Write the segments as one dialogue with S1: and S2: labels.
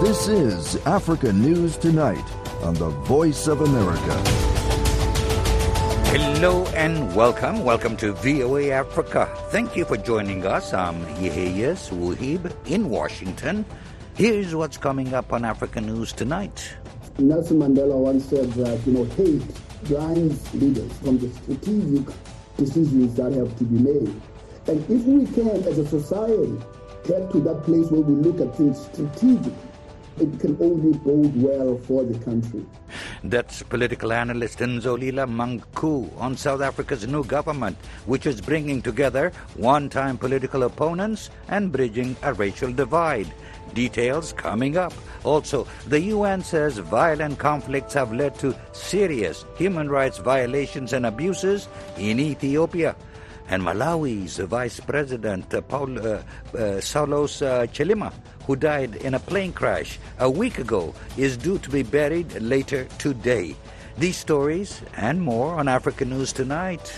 S1: This is Africa News Tonight on the Voice of America.
S2: Hello and welcome. Welcome to VOA Africa. Thank you for joining us. I'm Yeheyes Wuhib in Washington. Here's what's coming up on Africa News Tonight.
S3: Nelson Mandela once said that, hate blinds leaders from the strategic decisions that have to be made. And if we can, as a society, get to that place where we look at things strategically, it can only bode well for the country.
S2: That's political analyst Nzolila Manku on South Africa's new government, which is bringing together one-time political opponents and bridging a racial divide. Details coming up. Also, the UN says violent conflicts have led to serious human rights violations and abuses in Ethiopia. And Malawi's Vice President Saulos Chilima, who died in a plane crash a week ago, is due to be buried later today. These stories and more on Africa News Tonight.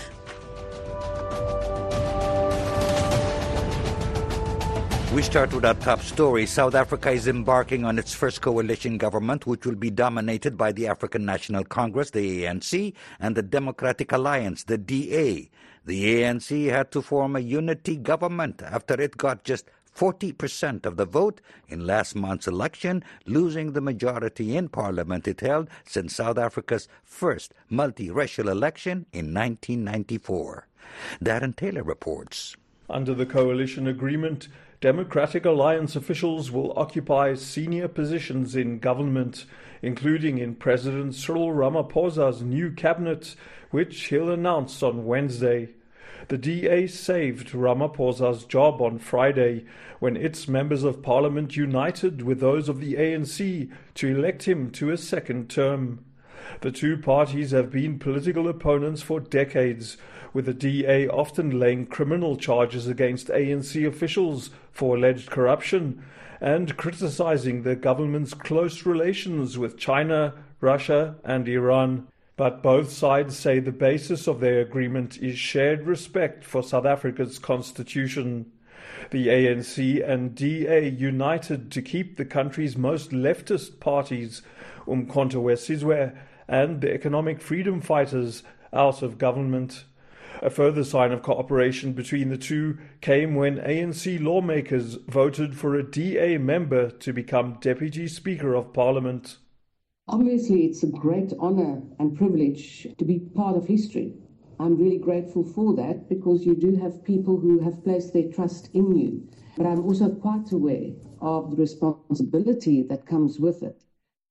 S2: We start with our top story. South Africa is embarking on its first coalition government, which will be dominated by the African National Congress, the ANC, and the Democratic Alliance, the DA. The ANC had to form a unity government after it got just 40% of the vote in last month's election, losing the majority in parliament it held since South Africa's first multiracial election in 1994. Darren Taylor reports.
S4: Under the coalition agreement, Democratic Alliance officials will occupy senior positions in government, including in President Cyril Ramaphosa's new cabinet, which he'll announce on Wednesday. The DA saved Ramaphosa's job on Friday when its members of parliament united with those of the ANC to elect him to a second term. The two parties have been political opponents for decades, with the DA often laying criminal charges against ANC officials for alleged corruption and criticizing the government's close relations with China, Russia, and Iran. But both sides say the basis of their agreement is shared respect for South Africa's constitution. The ANC and DA united to keep the country's most leftist parties, Umkhonto weSizwe and the Economic Freedom Fighters, out of government. A further sign of cooperation between the two came when ANC lawmakers voted for a DA member to become Deputy Speaker of Parliament.
S5: Obviously, it's a great honor and privilege to be part of history. I'm really grateful for that because you do have people who have placed their trust in you. But I'm also quite aware of the responsibility that comes with it.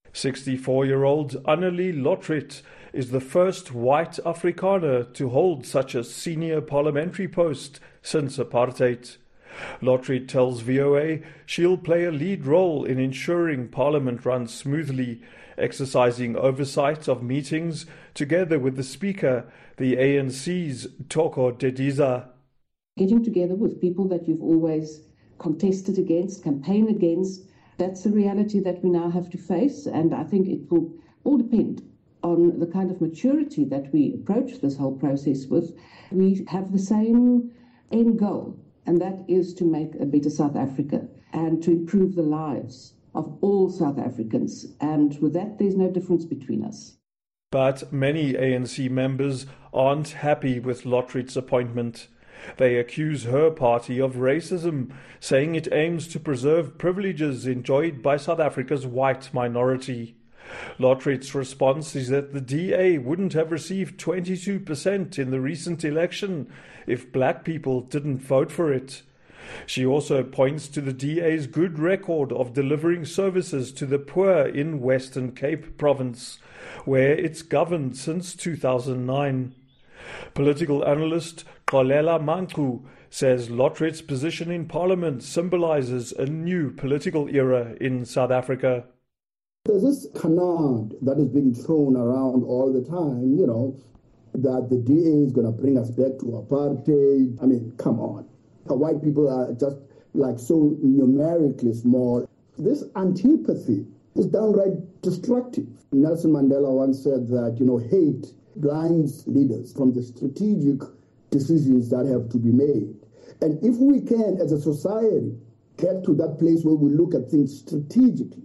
S4: 64-year-old Annelie Lotriet is the first white Afrikaner to hold such a senior parliamentary post since apartheid. Lotriet tells VOA she'll play a lead role in ensuring Parliament runs smoothly, exercising oversight of meetings together with the Speaker, the ANC's Thoko Didiza.
S5: Getting together with people that you've always contested against, campaigned against, that's a reality that we now have to face, and I think it will all depend on the kind of maturity that we approach this whole process with. We have the same end goal, and that is to make a better South Africa and to improve the lives of all South Africans. And with that, there's no difference between us.
S4: But many ANC members aren't happy with Lotriet's appointment. They accuse her party of racism, saying it aims to preserve privileges enjoyed by South Africa's white minority. Lotriet's response is that the DA wouldn't have received 22% in the recent election if black people didn't vote for it. She also points to the DA's good record of delivering services to the poor in Western Cape Province, where it's governed since 2009. Political analyst Xolela Manku says Lotriet's position in Parliament symbolizes a new political era in South Africa.
S3: There's this canard that is being thrown around all the time, that the DA is going to bring us back to apartheid. I mean, come on. White people are just so numerically small. This antipathy is downright destructive. Nelson Mandela once said that, hate blinds leaders from the strategic decisions that have to be made. And if we can, as a society, get to that place where we look at things strategically,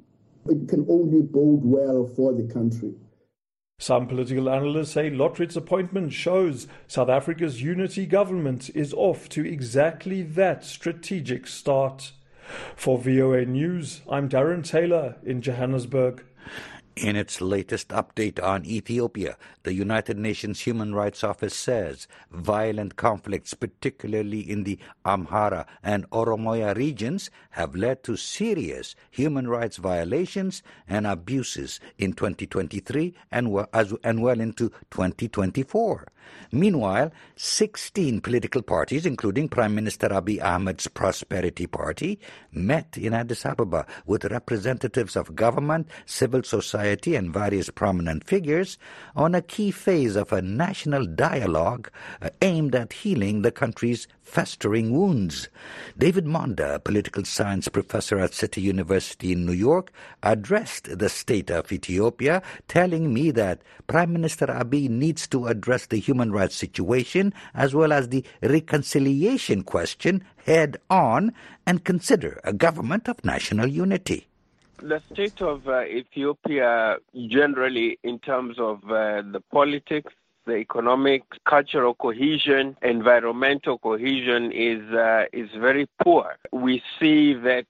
S3: it can only bode well for the country.
S4: Some political analysts say Lotriet's appointment shows South Africa's unity government is off to exactly that strategic start. For VOA News, I'm Darren Taylor in Johannesburg.
S2: In its latest update on Ethiopia, the United Nations Human Rights Office says violent conflicts, particularly in the Amhara and Oromoya regions, have led to serious human rights violations and abuses in 2023 and well into 2024. Meanwhile, 16 political parties, including Prime Minister Abiy Ahmed's Prosperity Party, met in Addis Ababa with representatives of government, civil society, and various prominent figures on a key phase of a national dialogue aimed at healing the country's festering wounds. David Monda, a political science professor at City University in New York, addressed the state of Ethiopia, telling me that Prime Minister Abiy needs to address the human rights situation as well as the reconciliation question head on and consider a government of national unity.
S6: The state of Ethiopia generally in terms of the politics, the economic, cultural cohesion, environmental cohesion is very poor. We see that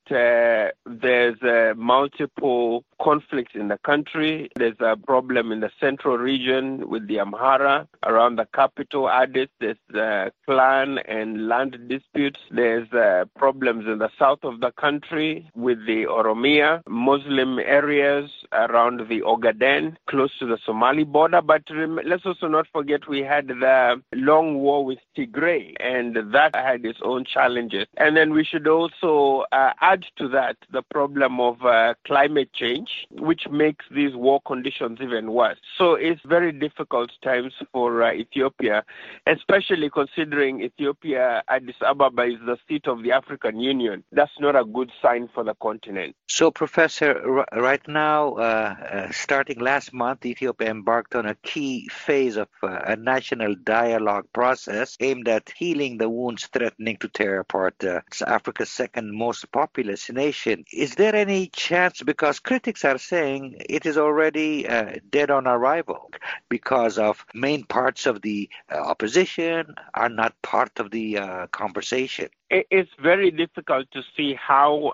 S6: there's multiple conflicts in the country. There's a problem in the central region with the Amhara around the capital, Addis. There's clan and land disputes. There's problems in the south of the country with the Oromia, Muslim areas around the Ogaden, close to the Somali border. But let's also not forget we had the long war with Tigray, and that had its own challenges. And then we should also add to that the problem of climate change, which makes these war conditions even worse. So it's very difficult times for Ethiopia, especially considering Ethiopia, Addis Ababa is the seat of the African Union. That's not a good sign for the continent.
S2: So, Professor, right now, starting last month, Ethiopia embarked on a key phase of a national dialogue process aimed at healing the wounds threatening to tear apart Africa's second most populous nation. Is there any chance, because critics are saying it is already dead on arrival because of main parts of the opposition are not part of the conversation?
S6: It's very difficult to see how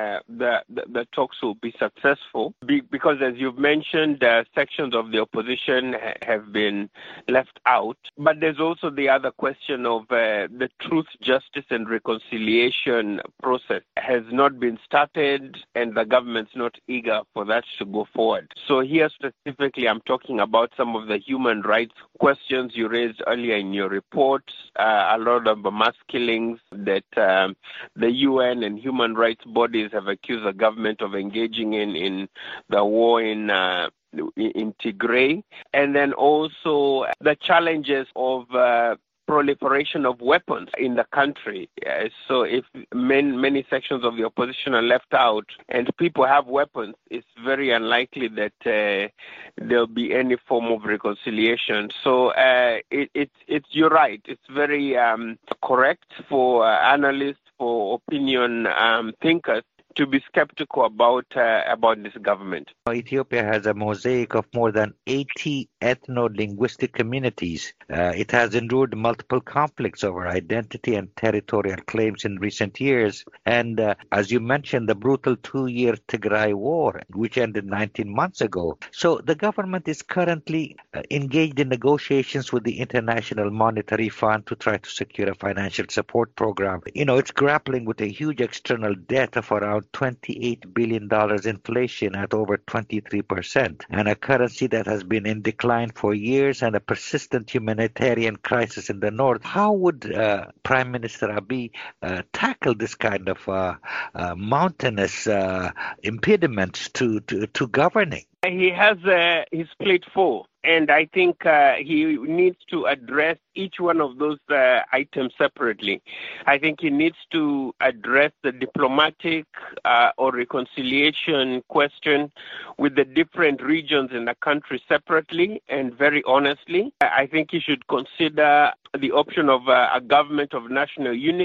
S6: the talks will be successful because, as you've mentioned, sections of the opposition have been left out. But there's also the other question of the truth, justice, and reconciliation process has not been started, and the government's not eager for that to go forward. So here specifically, I'm talking about some of the human rights questions you raised earlier in your report, a lot of mass killings that the UN and human rights bodies have accused the government of engaging in the war in Tigray, and then also the challenges of proliferation of weapons in the country. So if many sections of the opposition are left out and people have weapons, it's very unlikely that there'll be any form of reconciliation. So you're right. It's very correct for analysts, for opinion thinkers, to be skeptical about this government.
S2: Ethiopia has a mosaic of more than 80 ethno-linguistic communities. It has endured multiple conflicts over identity and territorial claims in recent years. And as you mentioned, the brutal 2-year Tigray war, which ended 19 months ago. So the government is currently engaged in negotiations with the International Monetary Fund to try to secure a financial support program. It's grappling with a huge external debt of around $28 billion inflation at over 23%, and a currency that has been in decline for years and a persistent humanitarian crisis in the north. How would Prime Minister Abiy tackle this kind of mountainous impediments to governing?
S6: He has his plate full, and I think he needs to address each one of those items separately. I think he needs to address the diplomatic or reconciliation question with the different regions in the country separately and very honestly. I think he should consider the option of a government of national unity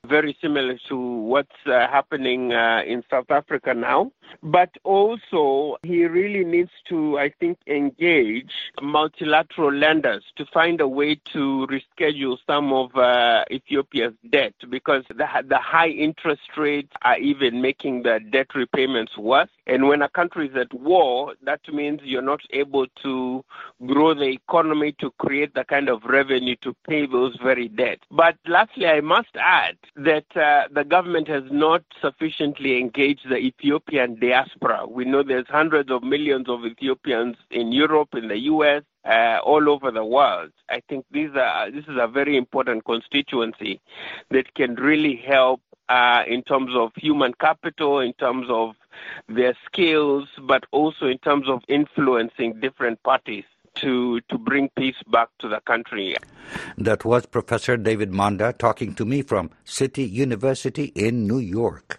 S6: very similar to what's happening in South Africa now. But also, he really needs to, I think, engage multilateral lenders to find a way to reschedule some of Ethiopia's debt, because the high interest rates are even making the debt repayments worse. And when a country is at war, that means you're not able to grow the economy to create the kind of revenue to pay those very debts. But lastly, I must add that the government has not sufficiently engaged the Ethiopian diaspora. We know there's hundreds of millions of Ethiopians in Europe, in the US, all over the world. I think this is a very important constituency that can really help in terms of human capital, in terms of their skills, but also in terms of influencing different parties to bring peace back to the country.
S2: That was Professor David Monda talking to me from City University in New York.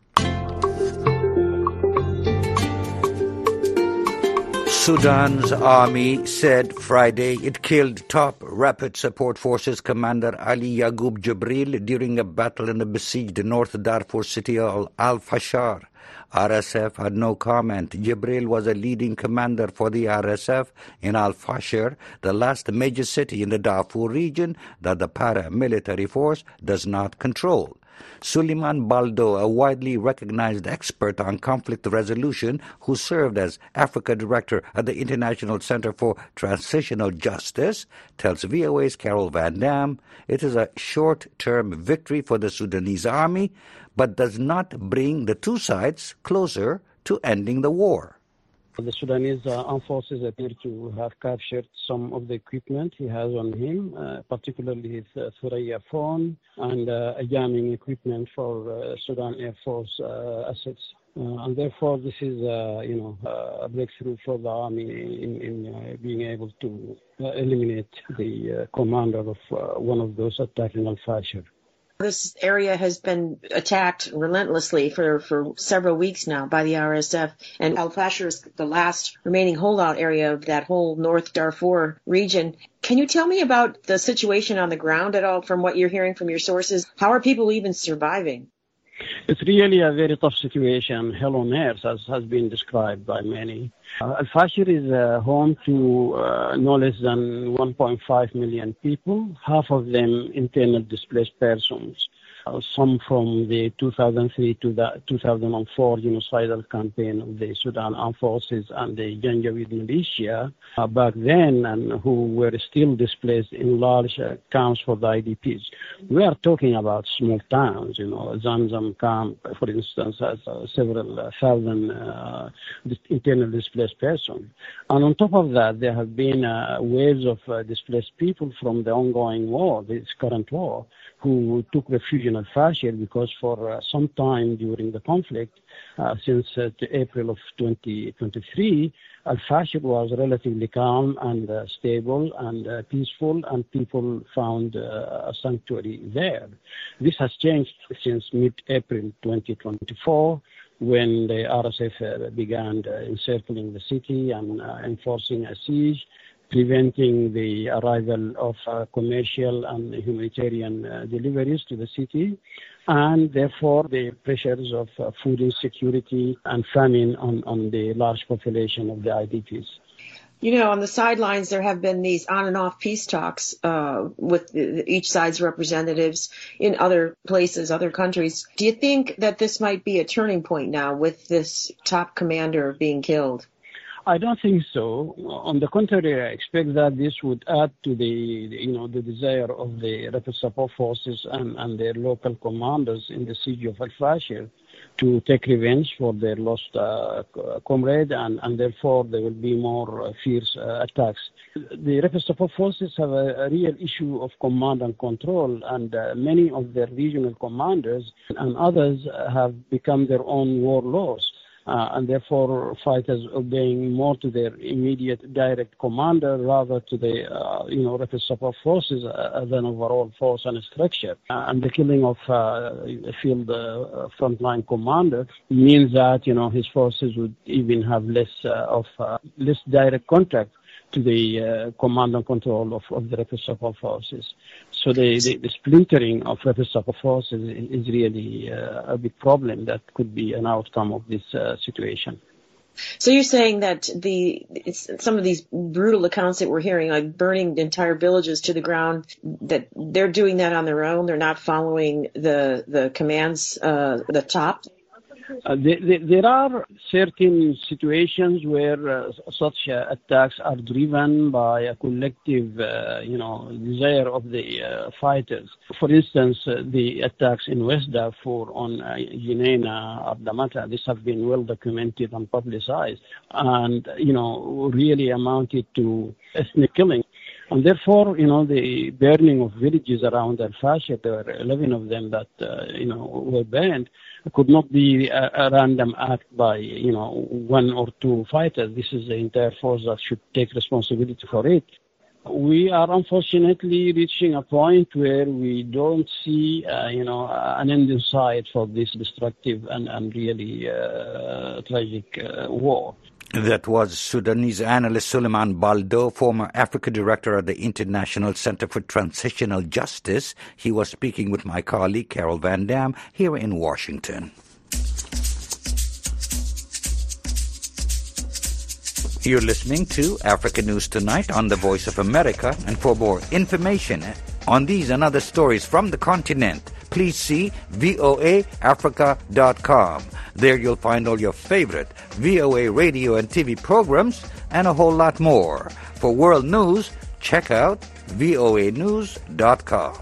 S2: Sudan's army said Friday it killed top Rapid Support Forces commander Ali Yaqub Jibril during a battle in the besieged North Darfur city of Al-Fashar. RSF had no comment. Jibril was a leading commander for the RSF in Al-Fashar, the last major city in the Darfur region that the paramilitary force does not control. Suleiman Baldo, a widely recognized expert on conflict resolution who served as Africa Director at the International Center for Transitional Justice, tells VOA's Carol Van Dam it is a short-term victory for the Sudanese army, but does not bring the two sides closer to ending the war.
S7: The Sudanese armed forces appear to have captured some of the equipment he has on him, particularly his Thuraya phone and jamming equipment for Sudan Air Force assets. And therefore, this is, a breakthrough for the army in being able to eliminate the commander of one of those attacking Al-Fashar.
S8: This area has been attacked relentlessly for several weeks now by the RSF, and Al-Fashar is the last remaining holdout area of that whole North Darfur region. Can you tell me about the situation on the ground at all from what you're hearing from your sources? How are people even surviving?
S7: It's really a very tough situation, hell on earth, as has been described by many. Al-Fashar is home to no less than 1.5 million people, half of them internally displaced persons. Some from the 2003 to the 2004 genocidal campaign of the Sudan Armed Forces and the Janjaweed militia back then, and who were still displaced in large camps for the IDPs. We are talking about small towns, Zamzam camp, for instance, has several thousand internally displaced persons. And on top of that, there have been waves of displaced people from the ongoing war, this current war, who took refuge in Al-Fashar because for some time during the conflict, since April of 2023, Al-Fashar was relatively calm and stable and peaceful, and people found a sanctuary there. This has changed since mid-April 2024, when the RSF began encircling the city and enforcing a siege, preventing the arrival of commercial and humanitarian deliveries to the city, and therefore the pressures of food insecurity and famine on the large population of the IDPs.
S8: On the sidelines, there have been these on and off peace talks with each side's representatives in other places, other countries. Do you think that this might be a turning point now with this top commander being killed?
S7: I don't think so. On the contrary, I expect that this would add to the desire of the Rapid Support Forces and their local commanders in the siege of Al-Fashar to take revenge for their lost comrade, and therefore there will be more fierce attacks. The Rapid Support Forces have a real issue of command and control, and many of their regional commanders and others have become their own warlords. And therefore fighters obeying more to their immediate direct commander rather to the Rapid Support Forces as an overall force and structure. And the killing of a field frontline commander means that his forces would even have less direct contact to the command and control of the Rapid Support Forces. So the splintering of Rapid Support Forces is really a big problem that could be an outcome of this situation.
S8: So you're saying that some of these brutal accounts that we're hearing, like burning entire villages to the ground, that they're doing that on their own? They're not following the commands, the top?
S7: There are certain situations where such attacks are driven by a collective, desire of the fighters. For instance, the attacks in West Darfur on Jenaina, Abdamata, these have been well documented and publicized, and really amounted to ethnic killing. And therefore, the burning of villages around Al-Fashir, there were 11 of them that, were burned, could not be a random act by, one or two fighters. This is the entire force that should take responsibility for it. We are unfortunately reaching a point where we don't see, an end in sight for this destructive and really tragic war.
S2: That was Sudanese analyst Suleiman Baldo, former Africa director at the International Center for Transitional Justice. He was speaking with my colleague Carol Van Dam here in Washington. You're listening to Africa News Tonight on the Voice of America, and for more information on these and other stories from the continent, please see voaafrica.com. There you'll find all your favorite VOA radio and TV programs and a whole lot more. For world news, check out voanews.com.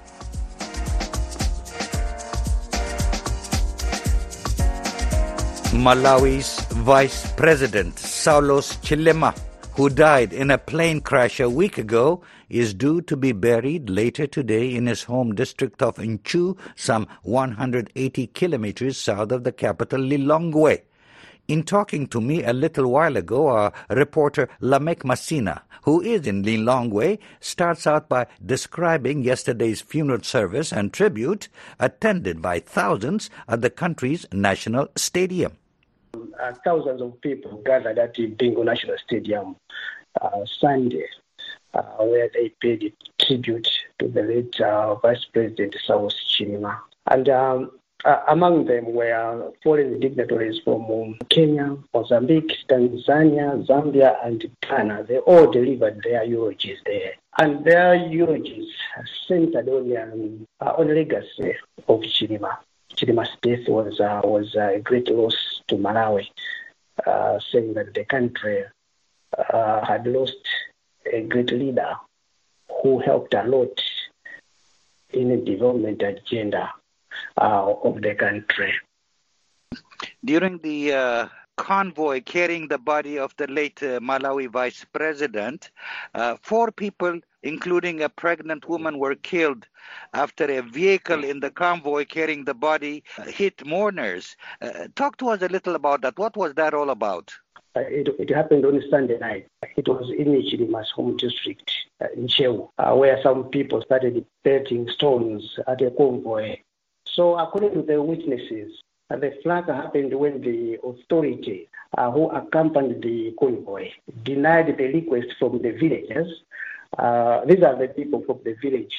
S2: Malawi's Vice President Saulos Chilema, who died in a plane crash a week ago, is due to be buried later today in his home district of Nchu, some 180 kilometers south of the capital Lilongwe. In talking to me a little while ago, reporter Lamek Masina, who is in Lilongwe, starts out by describing yesterday's funeral service and tribute attended by thousands at the country's national stadium.
S9: Thousands of people gathered at the Bingo National Stadium Sunday, where they paid tribute to the late Vice President Saulos Chilema. And among them were foreign dignitaries from Kenya, Mozambique, Tanzania, Zambia, and Ghana. They all delivered their eulogies there. And their eulogies centered on the legacy of Chilema. Chilema's death was a great loss to Malawi, saying that the country had lost a great leader who helped a lot in the development agenda of the country.
S2: During the convoy carrying the body of the late Malawi vice president, 4 people, including a pregnant woman, were killed after a vehicle in the convoy carrying the body hit mourners. Talk to us a little about that. What was that all about?
S9: It happened on Sunday night. It was in Chilema's home district, in Chewu, where some people started pelting stones at a convoy. So according to the witnesses, the flag happened when the authority who accompanied the convoy denied the request from the villagers. These are the people from the village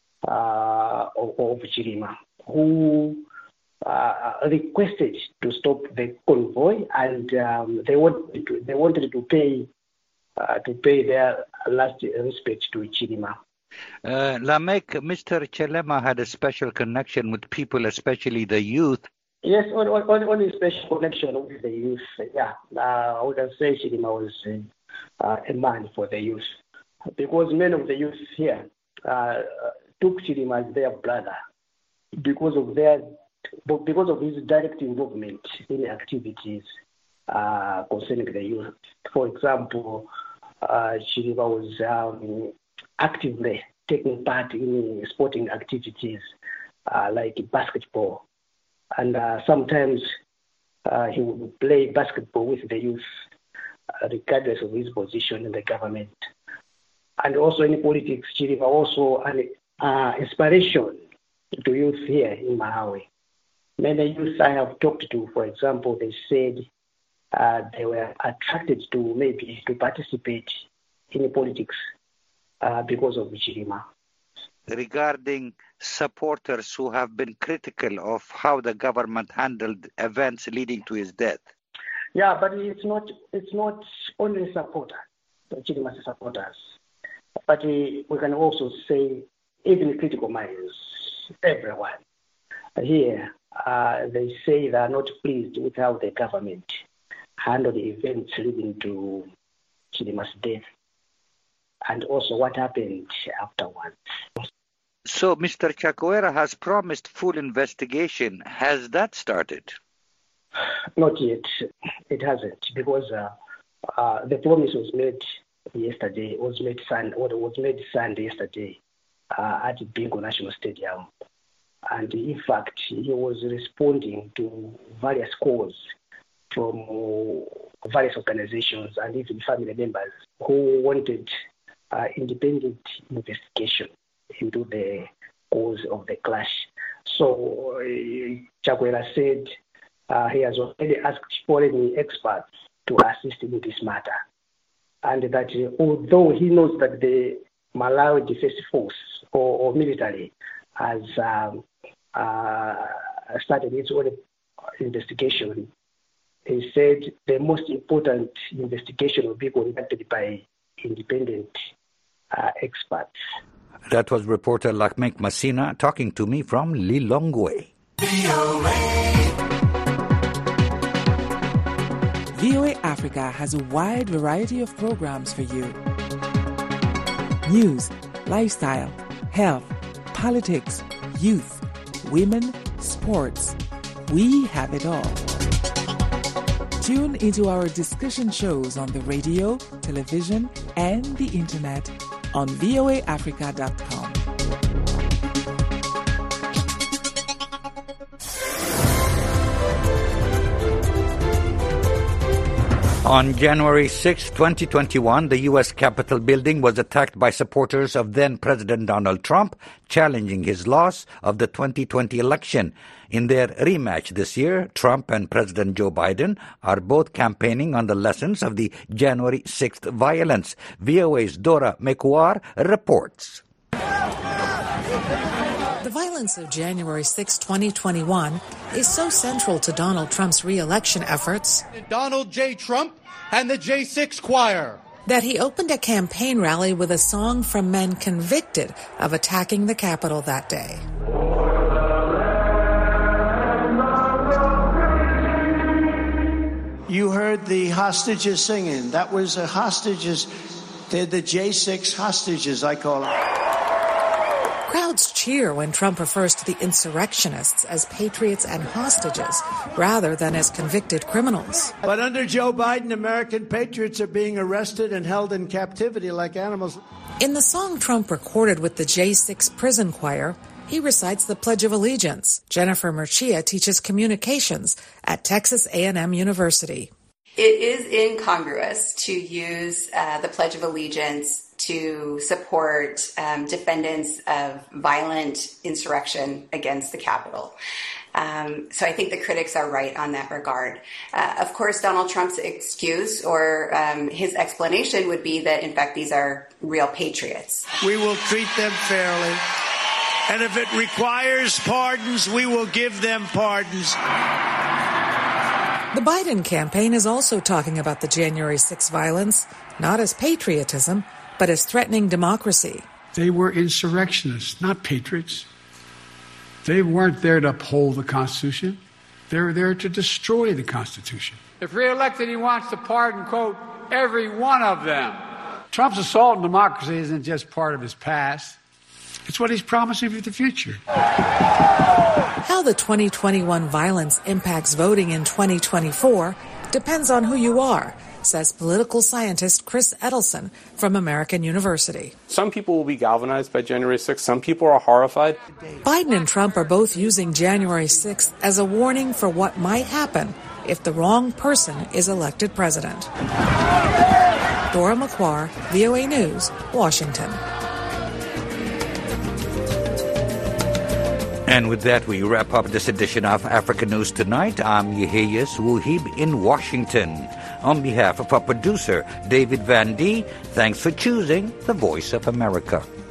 S9: of Chilema who requested to stop the convoy, and they wanted to pay their last respect to Chilema.
S2: Lamek, Mr. Chilema had a special connection with people, especially the youth.
S9: Yes, on a special connection with the youth. Yeah, I would say Chilema was a man for the youth, because many of the youth here took Chilema as their brother because of his direct involvement in activities concerning the youth. For example, Chilema was actively taking part in sporting activities like basketball. And sometimes he would play basketball with the youth, regardless of his position in the government. And also in politics, Chilema also an inspiration to youth here in Malawi. Many youth I have talked to, for example, they said they were attracted to participate in politics because of Chilima.
S2: Regarding supporters who have been critical of how the government handled events leading to his death.
S9: Yeah, but it's not only supporters, Chilima's supporters, but we can also say even critical minds, everyone here, they say they are not pleased with how the government handled the events leading to Chilima's death, and also what happened afterwards.
S2: So Mr. Chakwera has promised full investigation. Has that started?
S9: Not yet. It hasn't, because the promise was made yesterday, was made Sunday yesterday at Bingo National Stadium. And in fact, he was responding to various calls from various organizations and even family members who wanted independent investigation into the cause of the clash. So Chakwera said he has already asked foreign experts to assist in this matter, and that although he knows that the Malawi Defense Force or military has started its own investigation, he said the most important investigation will be conducted by independent experts.
S2: That was reporter Lakmek Masina talking to me from Lilongwe.
S10: VOA Africa has a wide variety of programs for you. News, lifestyle, health, politics, youth, women, sports. We have it all. Tune into our discussion shows on the radio, television, and the internet on voaafrica.com.
S2: On January 6, 2021, the U.S. Capitol building was attacked by supporters of then-President Donald Trump, challenging his loss of the 2020 election. In their rematch this year, Trump and President Joe Biden are both campaigning on the lessons of the January 6th violence. VOA's Dora Mekuar reports.
S11: The violence of January 6, 2021 is so central to Donald Trump's re-election efforts.
S12: Donald J. Trump and the J6 Choir.
S11: That he opened a campaign rally with a song from men convicted of attacking the Capitol that day.
S13: You heard the hostages singing. That was the hostages. They're the J6 hostages, I call them.
S11: Crowds cheer when Trump refers to the insurrectionists as patriots and hostages, rather than as convicted criminals.
S13: But under Joe Biden, American patriots are being arrested and held in captivity like animals.
S11: In the song Trump recorded with the J6 prison choir, he recites the Pledge of Allegiance. Jennifer Murcia teaches communications at Texas A&M University.
S14: It is incongruous to use the Pledge of Allegiance to support defendants of violent insurrection against the Capitol. So I think the critics are right on that regard. Of course, Donald Trump's excuse or his explanation would be that, in fact, these are real patriots.
S13: We will treat them fairly. And if it requires pardons, we will give them pardons.
S11: The Biden campaign is also talking about the January 6 violence, not as patriotism, but as threatening democracy.
S15: They were insurrectionists, not patriots. They weren't there to uphold the Constitution. They were there to destroy the Constitution.
S16: If reelected, he wants to pardon, quote, every one of them.
S15: Trump's assault on democracy isn't just part of his past. It's what he's promising for the future.
S11: How the 2021 violence impacts voting in 2024 depends on who you are, says political scientist Chris Edelson from American University.
S17: Some people will be galvanized by January 6th. Some people are horrified.
S11: Biden and Trump are both using January 6th as a warning for what might happen if the wrong person is elected president. Dora Mekuar, VOA News, Washington.
S2: And with that, we wrap up this edition of Africa News Tonight. I'm Yeheyes Wuhib in Washington. On behalf of our producer, David Van D, thanks for choosing the Voice of America.